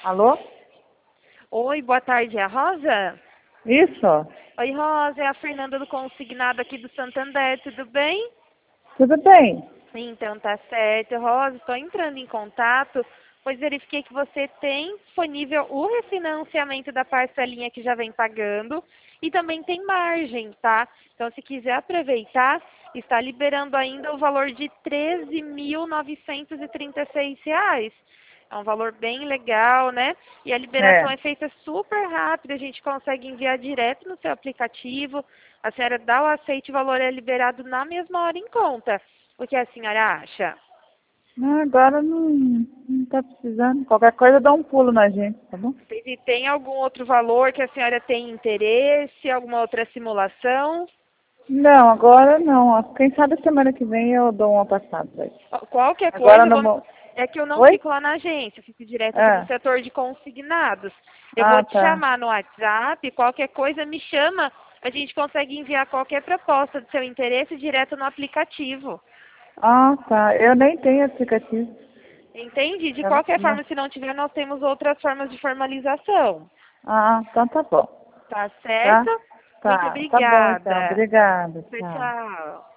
Alô? Oi, boa tarde, é a Rosa? Isso? Oi, Rosa, é a Fernanda do Consignado aqui do Santander, tudo bem? Tudo bem? Então tá certo, Rosa, estou entrando em contato, pois verifiquei que você tem disponível o refinanciamento da parcelinha que já vem pagando e também tem margem, tá? Então se quiser aproveitar, está liberando ainda o valor de R$ 13.936. É um valor bem legal, né? E a liberação É. é feita super rápida, a gente consegue enviar direto no seu aplicativo. A senhora dá o aceite e o valor é liberado na mesma hora em conta. O que a senhora acha? Agora não tá precisando. Qualquer coisa dá um pulo na gente, tá bom? E tem algum outro valor que a senhora tem interesse? Alguma outra simulação? Não, agora não. Quem sabe semana que vem eu dou uma passada aí. Qualquer Agora coisa, não vou. é que eu não Oi? fico lá na agência, eu fico direto aqui no Ah, setor de consignados. Eu vou ah, te tá. chamar no WhatsApp, qualquer coisa me chama, a gente consegue enviar qualquer proposta do seu interesse direto no aplicativo. Ah, tá. Eu nem tenho aplicativo. Entende? De Tá bom? qualquer Não. forma, se não tiver, nós temos outras formas de formalização. Ah, então tá bom. Tá Tá? certo? Muito Tá bom então. obrigada. Obrigada. Tchau, Tchau. tchau.